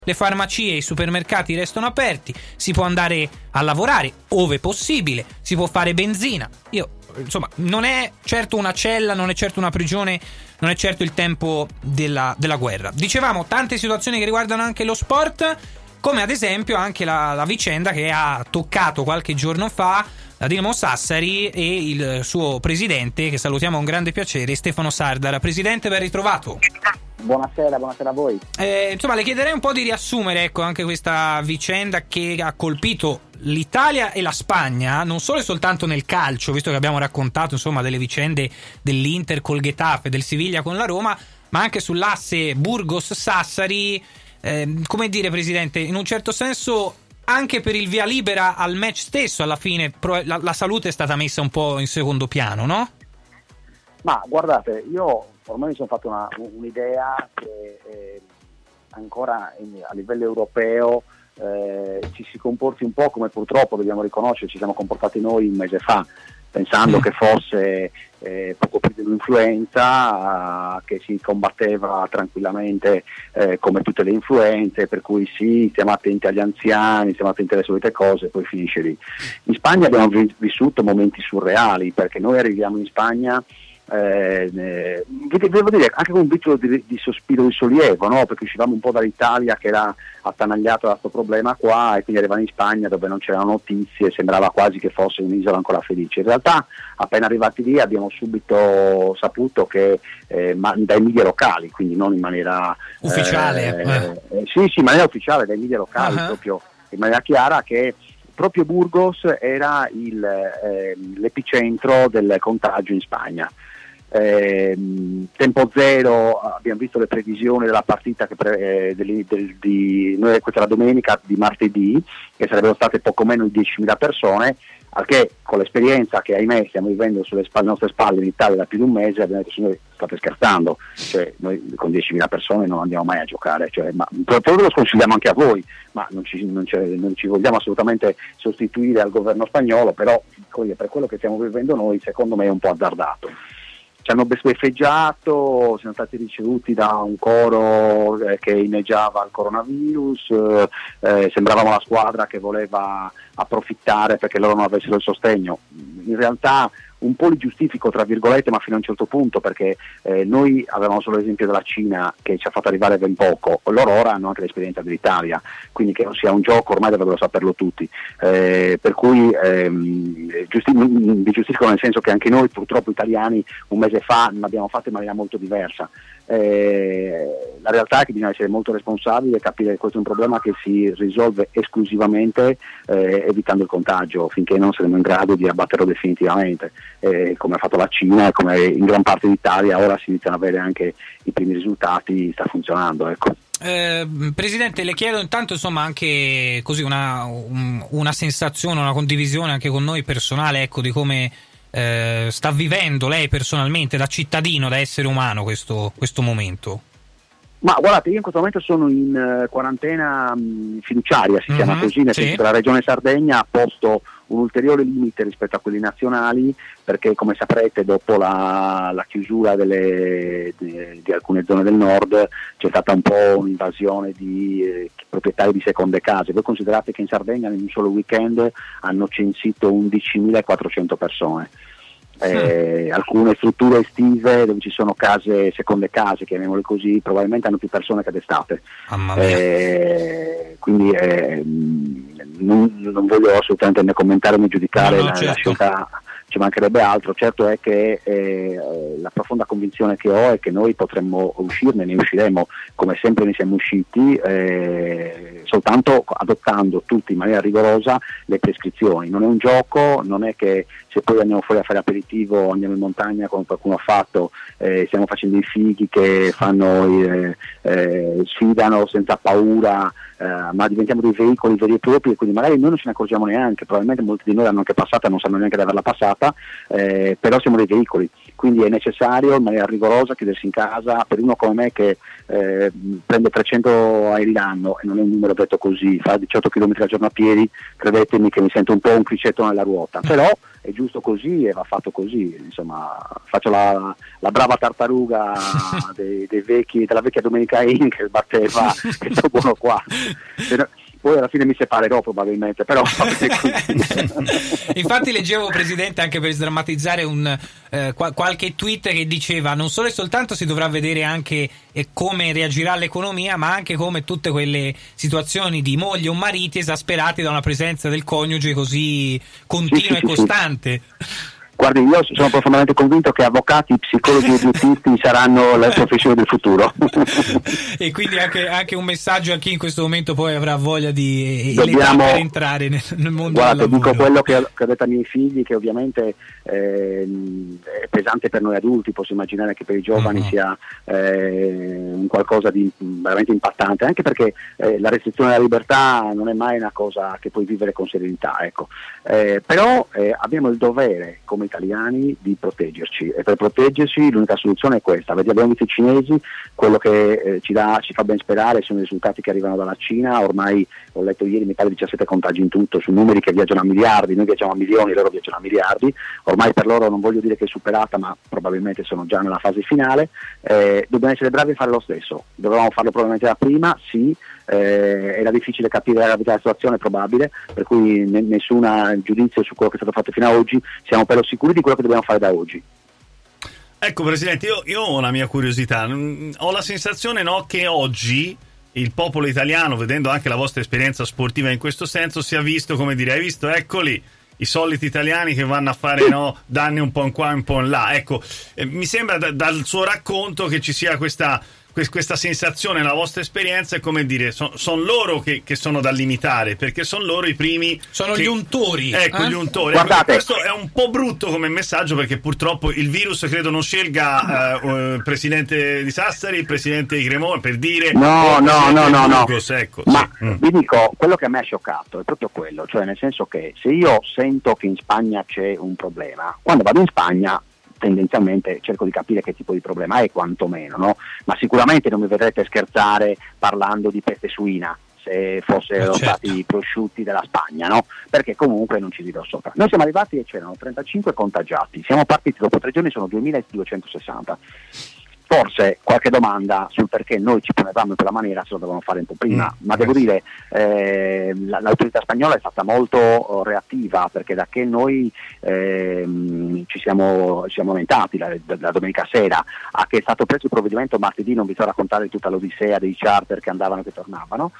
le farmacie e i supermercati restano aperti, si può andare a lavorare ove possibile, si può fare benzina. Insomma, non è certo una cella, non è certo una prigione, non è certo il tempo della guerra. Dicevamo, tante situazioni che riguardano anche lo sport, come ad esempio anche la vicenda che ha toccato qualche giorno fa la Dinamo Sassari e il suo presidente, che salutiamo con grande piacere, Stefano Sardara. Presidente, ben ritrovato. Buonasera a voi. Insomma, le chiederei un po' di riassumere, ecco, anche questa vicenda che ha colpito l'Italia e la Spagna, non solo e soltanto nel calcio, visto che abbiamo raccontato, insomma, delle vicende dell'Inter col Getafe, del Siviglia con la Roma, ma anche sull'asse Burgos-Sassari. Come dire, Presidente, in un certo senso anche per il via libera al match stesso, alla fine la salute è stata messa un po' in secondo piano, no? Ma guardate, io ormai mi sono fatto un'idea che ancora a livello europeo ci si comporti un po' come purtroppo dobbiamo riconoscere ci siamo comportati noi un mese fa, pensando che fosse poco più dell'influenza, che si combatteva tranquillamente come tutte le influenze, per cui sì, stiamo attenti agli anziani, stiamo attenti alle solite cose, poi finisce lì. In Spagna abbiamo vissuto momenti surreali, perché noi arriviamo in Spagna devo dire anche con un piccolo di sospiro di sollievo, no? Perché uscivamo un po' dall'Italia che era attanagliato da questo problema qua, e quindi arrivavamo in Spagna dove non c'erano notizie, sembrava quasi che fosse un'isola ancora felice. In realtà appena arrivati lì abbiamo subito saputo che dai media locali, quindi non in maniera ufficiale, sì, in maniera ufficiale, dai media locali, proprio in maniera chiara, che proprio Burgos era l'epicentro del contagio in Spagna. Tempo zero, abbiamo visto le previsioni della partita noi, questa era domenica, di martedì, che sarebbero state poco meno di 10.000 persone, al che con l'esperienza che ahimè stiamo vivendo sulle nostre spalle in Italia da più di un mese abbiamo detto: signori, state scherzando, cioè noi con 10.000 persone non andiamo mai a giocare, ma proprio lo sconsigliamo anche a voi, ma non ci vogliamo assolutamente sostituire al governo spagnolo, però per quello che stiamo vivendo noi secondo me è un po' azzardato. Ci hanno beffeggiato, siamo stati ricevuti da un coro che inneggiava al coronavirus, sembravamo la squadra che voleva approfittare perché loro non avessero il sostegno. In realtà un po' li giustifico tra virgolette, ma fino a un certo punto, perché noi avevamo solo l'esempio della Cina che ci ha fatto arrivare ben poco, loro ora hanno anche l'esperienza dell'Italia, quindi che non sia un gioco ormai dovrebbero saperlo tutti, per cui vi giustifico nel senso che anche noi purtroppo italiani un mese fa non abbiamo fatto in maniera molto diversa. La realtà è che bisogna essere molto responsabili e capire che questo è un problema che si risolve esclusivamente evitando il contagio, finché non saremo in grado di abbatterlo definitivamente, come ha fatto la Cina e come in gran parte d'Italia ora si iniziano ad avere anche i primi risultati, sta funzionando, ecco. Presidente, le chiedo intanto insomma anche così una sensazione, una condivisione anche con noi personale, ecco, di come sta vivendo lei personalmente, da cittadino, da essere umano, questo momento. Ma guardate, io in questo momento sono in quarantena fiduciaria, si chiama così, nel senso che la Regione Sardegna ha posto un ulteriore limite rispetto a quelli nazionali, perché come saprete dopo la chiusura di alcune zone del nord c'è stata un po' un'invasione di proprietari di seconde case. Voi considerate che in Sardegna in un solo weekend hanno censito 11.400 persone. Alcune strutture estive dove ci sono seconde case, chiamiamole così, probabilmente hanno più persone che d'estate. Quindi non voglio assolutamente né commentare né giudicare la scelta, ci mancherebbe altro. Certo è che la profonda convinzione che ho è che noi potremmo uscirne, ne usciremo come sempre ne siamo usciti, soltanto adottando tutti in maniera rigorosa le prescrizioni. Non è un gioco, non è che se poi andiamo fuori a fare aperitivo, andiamo in montagna come qualcuno ha fatto, stiamo facendo i fighi che sfidano senza paura ma diventiamo dei veicoli veri e propri, e quindi magari noi non ce ne accorgiamo neanche, probabilmente molti di noi l'hanno anche passata, non sanno neanche di averla passata, però siamo dei veicoli, quindi è necessario in maniera rigorosa chiudersi in casa. Per uno come me che prende 300 aerei l'anno, e non è un numero detto così, fa 18 km al giorno a piedi, credetemi che mi sento un po' un criceto nella ruota, però è giusto così e va fatto così, insomma faccio la brava tartaruga dei vecchi, della vecchia Domenica In che batteva che sto buono qua. Poi alla fine mi separerò probabilmente, però infatti leggevo, Presidente, anche per sdrammatizzare qualche tweet che diceva non solo e soltanto si dovrà vedere anche come reagirà l'economia, ma anche come tutte quelle situazioni di mogli o mariti esasperati da una presenza del coniuge così continua e costante. Guardi, io sono profondamente convinto che avvocati, psicologi e dietisti saranno la professione del futuro. E quindi anche un messaggio a chi in questo momento poi avrà voglia di l'età per entrare nel mondo del lavoro. Dico quello che ho detto ai miei figli, che ovviamente è pesante per noi adulti, posso immaginare che per i giovani sia un qualcosa di veramente impattante, anche perché la restrizione della libertà non è mai una cosa che puoi vivere con serenità, ecco. Però abbiamo il dovere come italiani di proteggerci, e per proteggerci l'unica soluzione è questa. Abbiamo visto i cinesi, quello che ci fa ben sperare sono i risultati che arrivano dalla Cina. Ormai ho letto ieri mi pare 17 contagi in tutto, su numeri che viaggiano a miliardi, noi viaggiamo a milioni, loro viaggiano a miliardi, ormai per loro non voglio dire che è superata, ma probabilmente sono già nella fase finale. Dobbiamo essere bravi a fare lo stesso, dovevamo farlo probabilmente da prima, sì. Era difficile capire la gravità della situazione, probabile, per cui nessun giudizio su quello che è stato fatto fino ad oggi, siamo però sicuri di quello che dobbiamo fare da oggi. Ecco, Presidente, io ho una mia curiosità, ho la sensazione che oggi il popolo italiano, vedendo anche la vostra esperienza sportiva in questo senso, si è visto, come dire, hai visto, eccoli i soliti italiani che vanno a fare danni un po' in qua e un po' in là. Ecco, mi sembra dal suo racconto che ci sia questa sensazione nella vostra esperienza, è come dire, sono loro che sono da limitare, perché sono loro i primi, sono gli untori, gli untori. Guardate, questo è un po' brutto come messaggio, perché purtroppo il virus credo non scelga il presidente di Sassari, il presidente di Cremona, per dire no. Ecco, ma vi dico, quello che a me ha scioccato è proprio quello, cioè nel senso che se io sento che in Spagna c'è un problema, quando vado in Spagna tendenzialmente cerco di capire che tipo di problema è, quantomeno, no? Ma sicuramente non mi vedrete scherzare parlando di peste suina se fossero stati prosciutti della Spagna, no? Perché comunque non ci dirò sopra. Noi siamo arrivati e c'erano 35 contagiati, siamo partiti dopo 3 giorni, sono 2260. Forse qualche domanda sul perché noi ci ponevamo in quella maniera se lo dovevano fare un po' prima, ma devo dire l'autorità spagnola è stata molto reattiva, perché da che noi ci siamo aumentati la domenica sera a che è stato preso il provvedimento martedì, non vi sto a raccontare tutta l'odissea dei charter che andavano e che tornavano,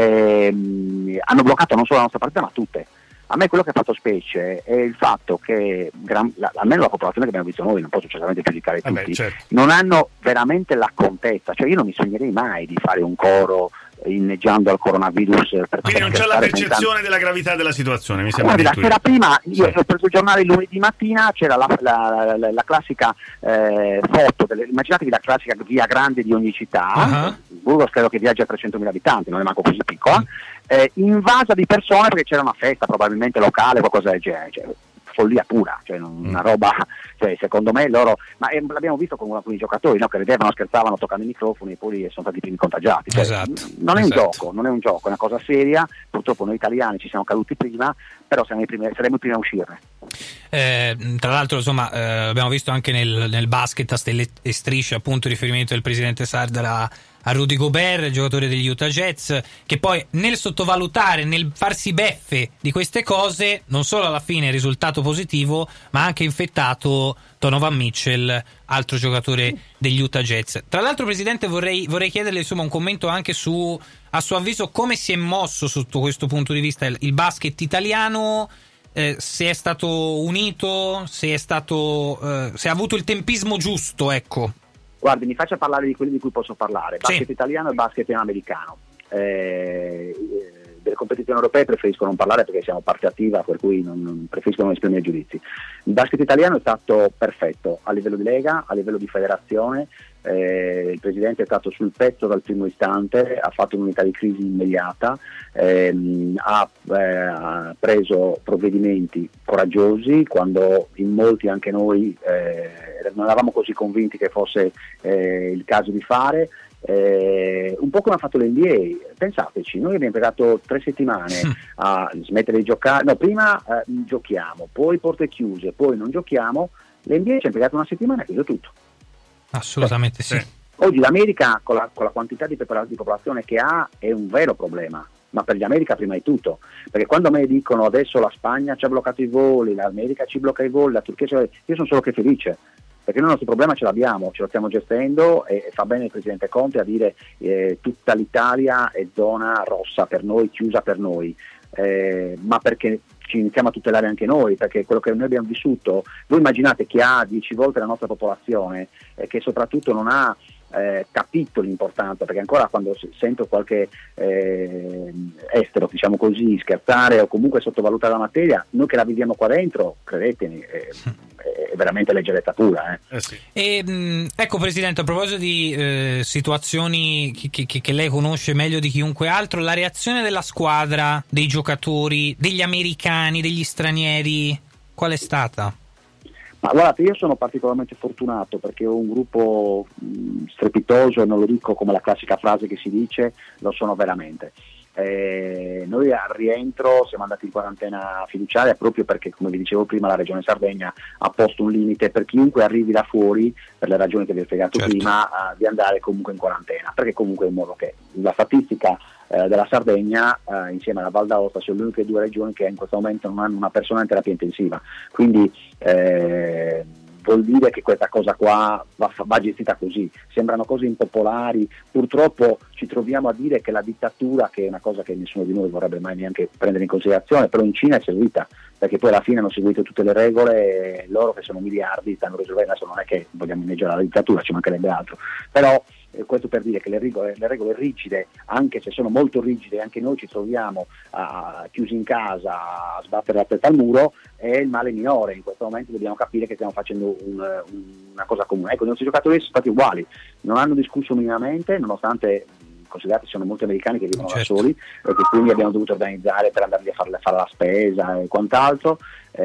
hanno bloccato non solo la nostra partita ma tutte. A me quello che ha fatto specie è il fatto che almeno la popolazione che abbiamo visto noi, non posso certamente giudicare tutti, non hanno veramente la contezza, cioè io non mi sognerei mai di fare un coro inneggiando al coronavirus. Quindi non c'è la percezione della gravità della situazione, mi sembra. Guarda, la sera prima io ho preso il giornale il lunedì mattina, c'era la classica foto, immaginatevi la classica via grande di ogni città, Burgos credo che viaggia a 300.000 abitanti, non è manco così piccola, invasa di persone perché c'era una festa probabilmente locale, qualcosa del genere, cioè, follia pura, cioè una roba, cioè, secondo me loro, ma l'abbiamo visto con alcuni giocatori, no, che ridevano, scherzavano toccando i microfoni e poi sono stati i primi contagiati, cioè, non è un gioco, è una cosa seria, purtroppo noi italiani ci siamo caduti prima, però saremo i primi a uscirne. Tra l'altro, insomma, abbiamo visto anche nel basket a stelle e strisce, appunto, riferimento del presidente Sardara a Rudy Gobert, giocatore degli Utah Jazz, che poi nel sottovalutare, nel farsi beffe di queste cose, non solo alla fine è risultato positivo, ma ha anche infettato Donovan Mitchell, altro giocatore degli Utah Jazz. Tra l'altro, Presidente, vorrei chiederle insomma un commento anche su, a suo avviso, come si è mosso sotto questo punto di vista il basket italiano, se è stato unito, se ha avuto il tempismo giusto, ecco. Guardi, mi faccia parlare di quelli di cui posso parlare, basket italiano e basket americano. Delle competizioni europee preferisco non parlare perché siamo parte attiva, per cui non preferisco non esprimere giudizi. Il basket italiano è stato perfetto a livello di lega, a livello di federazione, il Presidente è stato sul pezzo dal primo istante, ha fatto un'unità di crisi immediata, ha preso provvedimenti coraggiosi quando in molti, anche noi, non eravamo così convinti che fosse il caso di fare. Un po' come ha fatto l'NBA, pensateci, noi abbiamo impiegato 3 settimane a smettere di giocare, no, prima giochiamo, poi porte chiuse, poi non giochiamo. L'NBA ci ha impiegato 1 settimana e ha chiuso tutto. Assolutamente sì. Oggi l'America con la quantità di popolazione che ha è un vero problema, ma per gli America prima di tutto, perché quando a me dicono adesso la Spagna ci ha bloccato i voli, l'America ci blocca i voli, la Turchia io sono solo che felice, perché noi il nostro problema ce l'abbiamo, ce lo stiamo gestendo e fa bene il Presidente Conte a dire tutta l'Italia è zona rossa per noi, chiusa per noi, ma perché ci iniziamo a tutelare anche noi, perché quello che noi abbiamo vissuto, voi immaginate chi ha 10 volte la nostra popolazione e che soprattutto non ha capito l'importanza, perché ancora quando sento qualche estero, diciamo così, scherzare o comunque sottovalutare la materia, noi che la viviamo qua dentro, credetemi, è veramente leggerezza pura. Sì. Ecco Presidente, a proposito di situazioni che lei conosce meglio di chiunque altro, la reazione della squadra, dei giocatori, degli americani, degli stranieri, qual è stata? Ma guardate, io sono particolarmente fortunato perché ho un gruppo strepitoso, e non lo dico come la classica frase che si dice, lo sono veramente. Noi al rientro siamo andati in quarantena fiduciaria proprio perché, come vi dicevo prima, la Regione Sardegna ha posto un limite per chiunque arrivi da fuori, per le ragioni che vi ho spiegato prima, di andare comunque in quarantena, perché comunque è un modo che la statistica della Sardegna insieme alla Val d'Aosta sono le uniche 2 regioni che in questo momento non hanno una persona in terapia intensiva, quindi vuol dire che questa cosa qua va gestita così. Sembrano cose impopolari, purtroppo ci troviamo a dire che la dittatura, che è una cosa che nessuno di noi vorrebbe mai neanche prendere in considerazione, però in Cina è seguita, perché poi alla fine hanno seguito tutte le regole e loro che sono miliardi stanno risolvendo. Adesso non è che vogliamo inneggiare la dittatura, ci mancherebbe altro, però questo per dire che le regole rigide, anche se sono molto rigide, anche noi ci troviamo chiusi in casa a sbattere la testa al muro, è il male minore. In questo momento dobbiamo capire che stiamo facendo una cosa comune. Ecco, i nostri giocatori sono stati uguali, non hanno discusso minimamente, nonostante considerate sono molti americani che vivono da soli e che quindi abbiamo dovuto organizzare per andargli a fare la spesa e quant'altro.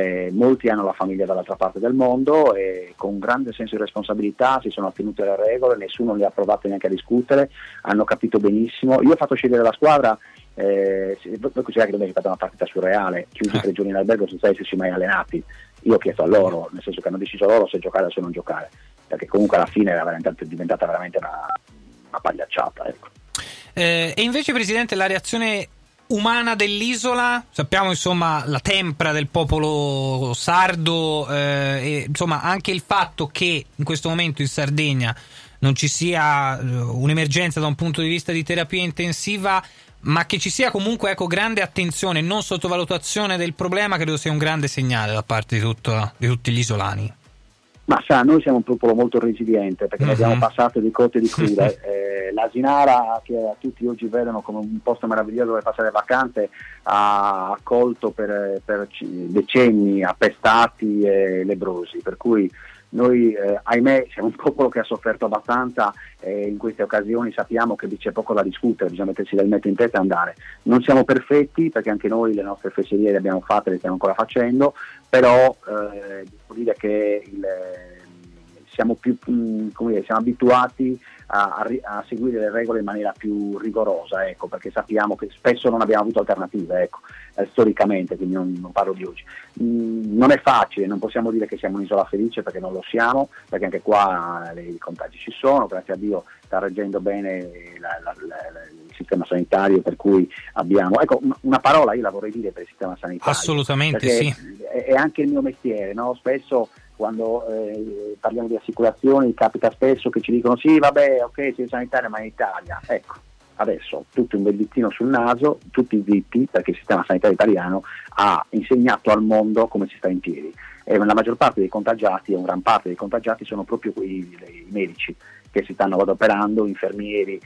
Molti hanno la famiglia dall'altra parte del mondo e con un grande senso di responsabilità si sono attenuti alle regole, nessuno li ha provato neanche a discutere, hanno capito benissimo. Io ho fatto scegliere la squadra, voi considerate che abbiamo giocato una partita surreale, chiusi 3 giorni in albergo senza esserci mai allenati. Io ho chiesto a loro, nel senso che hanno deciso loro se giocare o se non giocare, perché comunque alla fine era diventata veramente una pagliacciata, ecco. E invece Presidente, la reazione umana dell'isola, sappiamo insomma la tempra del popolo sardo, e insomma anche il fatto che in questo momento in Sardegna non ci sia un'emergenza da un punto di vista di terapia intensiva, ma che ci sia comunque grande attenzione, non sottovalutazione del problema, credo sia un grande segnale da parte di tutti gli isolani. Ma noi siamo un popolo molto resiliente perché ne abbiamo passato di cotte e di crude. L'Asinara, che tutti oggi vedono come un posto meraviglioso dove passare le vacanze, ha accolto per decenni appestati e lebrosi, per cui noi ahimè siamo un popolo che ha sofferto abbastanza e in queste occasioni sappiamo che c'è poco da discutere, bisogna mettersi l'elmetto in testa e andare. Non siamo perfetti perché anche noi le nostre fesserie le abbiamo fatte, le stiamo ancora facendo, però devo dire che siamo siamo abituati a seguire le regole in maniera più rigorosa, ecco, perché sappiamo che spesso non abbiamo avuto alternative, ecco, storicamente, quindi non parlo di oggi. Non è facile, non possiamo dire che siamo un'isola felice perché non lo siamo, perché anche qua i contagi ci sono, grazie a Dio sta reggendo bene il sistema sanitario, per cui abbiamo, ecco, una parola io la vorrei dire per il sistema sanitario. Assolutamente sì. È anche il mio mestiere, no? Spesso quando parliamo di assicurazioni capita spesso che ci dicono sì vabbè ok sei sanitario ma in Italia, ecco, adesso tutti un bel dittino sul naso, tutti zitti, perché il sistema sanitario italiano ha insegnato al mondo come si sta in piedi e la maggior parte dei contagiati, o una gran parte dei contagiati sono proprio i medici che si stanno adoperando, infermieri,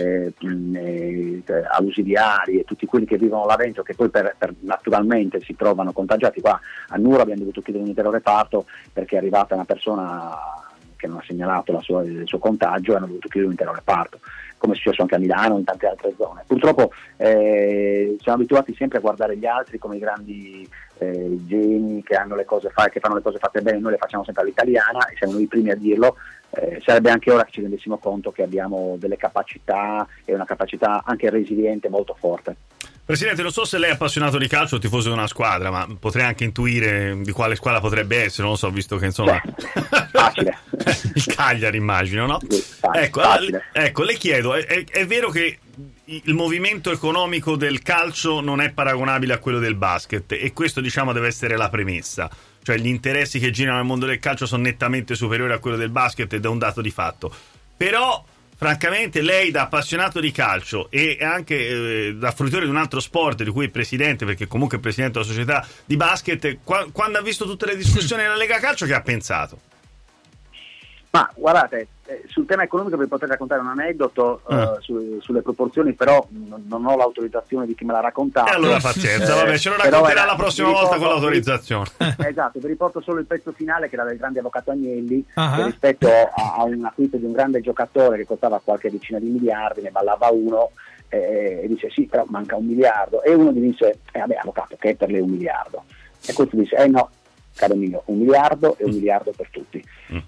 ausiliari e tutti quelli che vivono là dentro, che poi naturalmente si trovano contagiati. Qua a Nuoro abbiamo dovuto chiudere un intero reparto perché è arrivata una persona che non ha segnalato il suo contagio, hanno dovuto chiudere un intero reparto, come è successo anche a Milano e in tante altre zone. Purtroppo siamo abituati sempre a guardare gli altri come i grandi geni che hanno le cose che fanno le cose fatte bene, noi le facciamo sempre all'italiana e siamo noi i primi a dirlo. Sarebbe anche ora che ci rendessimo conto che abbiamo delle capacità e una capacità anche resiliente molto forte. Presidente, non so se lei è appassionato di calcio o tifoso di una squadra, ma potrei anche intuire di quale squadra potrebbe essere, non lo so, visto che insomma facile. Il Cagliari, immagino, no? Ecco, le chiedo, è vero che il movimento economico del calcio non è paragonabile a quello del basket, e questo, diciamo, deve essere la premessa, cioè gli interessi che girano nel mondo del calcio sono nettamente superiori a quello del basket, ed è un dato di fatto. Però francamente lei, da appassionato di calcio e anche da fruitore di un altro sport di cui è presidente, perché comunque è presidente della società di basket, quando ha visto tutte le discussioni della Lega Calcio, che ha pensato? Ma guardate, sul tema economico vi potrei raccontare un aneddoto sulle proporzioni, però non ho l'autorizzazione di chi me l'ha raccontato. E allora pazienza, vabbè, ce lo racconterà la prossima volta con l'autorizzazione. Esatto, vi riporto solo il pezzo finale, che era del grande avvocato Agnelli, che rispetto a un acquisto di un grande giocatore che costava qualche decina di miliardi, ne ballava uno e dice sì, però manca 1 miliardo, e uno gli dice vabbè avvocato, che è per lei 1 miliardo? E questo dice no, caro mio, 1 miliardo e 1 miliardo per tutti.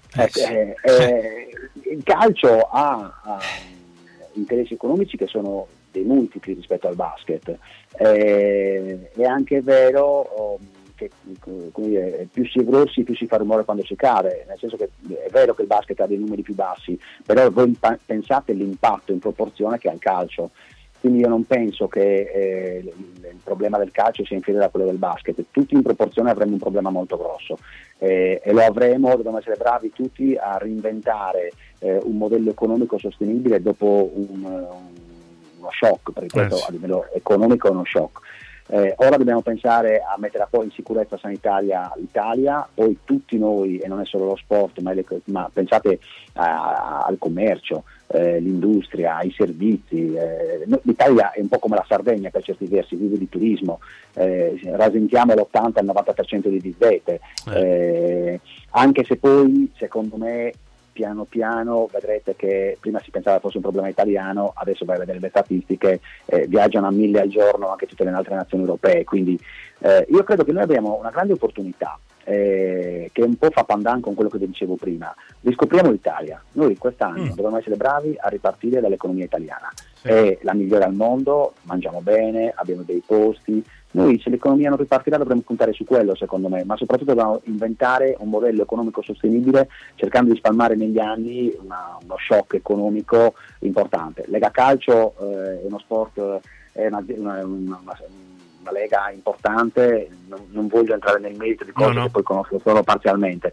Il calcio ha interessi economici che sono dei multipli rispetto al basket. È anche vero che, come dire, più si è grossi più si fa rumore quando si cade, nel senso che è vero che il basket ha dei numeri più bassi, però voi pensate l'impatto in proporzione che ha il calcio. Quindi io non penso che il problema del calcio sia inferiore a quello del basket. Tutti in proporzione avremo un problema molto grosso, e lo avremo, dobbiamo essere bravi tutti a reinventare un modello economico sostenibile dopo uno shock, perché questo a livello economico è uno shock. Ora dobbiamo pensare a mettere poi in sicurezza sanitaria l'Italia, poi tutti noi, e non è solo lo sport, ma pensate al commercio, l'industria, ai servizi. L'Italia è un po' come la Sardegna per certi versi, vive di turismo, rasentiamo l'80-90% di disdette, anche se poi secondo me piano piano vedrete che prima si pensava fosse un problema italiano, adesso vai a vedere le statistiche, viaggiano a 1000 al giorno anche tutte le altre nazioni europee, quindi io credo che noi abbiamo una grande opportunità, che un po' fa pandan con quello che vi dicevo prima. Riscopriamo l'Italia, noi quest'anno dobbiamo essere bravi a ripartire dall'economia italiana, è la migliore al mondo, mangiamo bene, abbiamo dei posti. Noi, se l'economia non ripartirà, dovremmo puntare su quello, secondo me, ma soprattutto dobbiamo inventare un modello economico sostenibile, cercando di spalmare negli anni uno shock economico importante. Lega Calcio è uno sport, è una lega importante, non voglio entrare nel merito di cose che poi conosco solo parzialmente.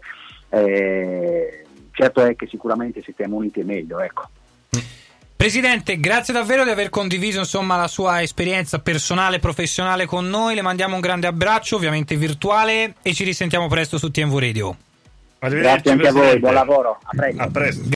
Certo è che sicuramente se stiamo uniti è meglio, ecco. Presidente, grazie davvero di aver condiviso la sua esperienza personale e professionale con noi. Le mandiamo un grande abbraccio, ovviamente virtuale, e ci risentiamo presto su TMW Radio. Grazie anche a voi, buon lavoro, a presto.